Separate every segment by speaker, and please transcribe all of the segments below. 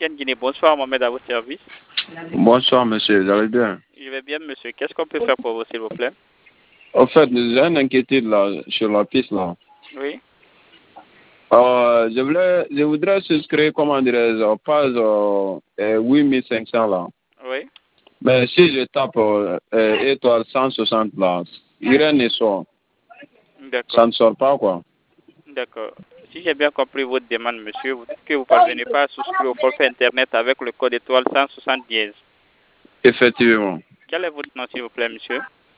Speaker 1: MTN Guinée. Bonsoir, Mohamed, à votre service.
Speaker 2: Bonsoir, monsieur, vous allez bien?
Speaker 1: Je vais bien, monsieur. Qu'est-ce qu'on peut faire pour vous, s'il vous plaît?
Speaker 2: En fait, j'ai une inquiétude là, sur la piste là.
Speaker 1: Oui.
Speaker 2: Je voudrais souscrire, comment dirais-je, au page 8500 là.
Speaker 1: Oui.
Speaker 2: Mais si je tape étoile 160 là, rien ne sort. Ça
Speaker 1: D'accord.
Speaker 2: ne sort pas quoi.
Speaker 1: D'accord. Si j'ai bien compris votre demande, monsieur, vous dites que vous ne parvenez pas à souscrire au forfait Internet avec le code étoile 170.
Speaker 2: Effectivement.
Speaker 1: Quel est votre nom, s'il vous plaît, monsieur?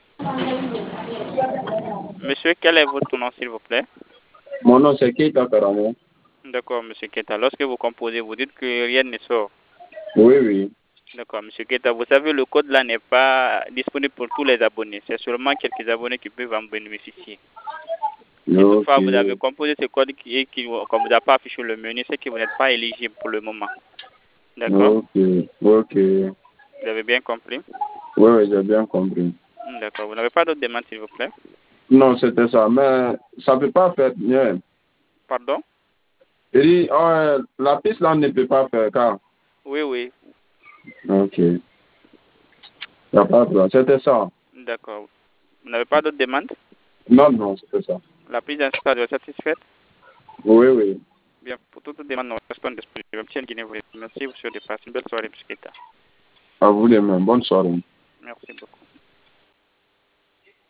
Speaker 1: Monsieur, quel est votre nom, s'il vous plaît?
Speaker 2: Mon nom c'est Keita Karamo.
Speaker 1: D'accord, monsieur Keta. Lorsque vous composez, vous dites que rien ne sort.
Speaker 2: Oui, oui.
Speaker 1: D'accord, monsieur Keta. Vous savez, le code là n'est pas disponible pour tous les abonnés. C'est seulement quelques abonnés qui peuvent en bénéficier. Si toutefois vous avez composé ce code qu'on ne vous a pas affiché le menu, c'est que vous n'êtes pas éligible pour le moment. D'accord?
Speaker 2: Ok.
Speaker 1: Vous avez bien compris?
Speaker 2: Oui, j'ai bien compris.
Speaker 1: D'accord. Vous n'avez pas d'autres demandes, s'il vous plaît?
Speaker 2: Non, c'était ça. Mais ça ne peut pas faire mieux.
Speaker 1: Pardon?
Speaker 2: Il dit, la piste là ne peut pas faire car.
Speaker 1: Oui, oui.
Speaker 2: Ok. Il n'y a pas de problème. C'était ça.
Speaker 1: D'accord. Vous n'avez pas d'autres demandes?
Speaker 2: Non, c'était ça.
Speaker 1: La prise en charge est satisfaite?
Speaker 2: Oui, oui.
Speaker 1: Bien, pour toute demande, nous restons disponibles. Tiens, Guinée, merci, monsieur de passer une belle soirée, monsieur Keita.
Speaker 2: À vous de même. Bonne soirée.
Speaker 1: Merci beaucoup.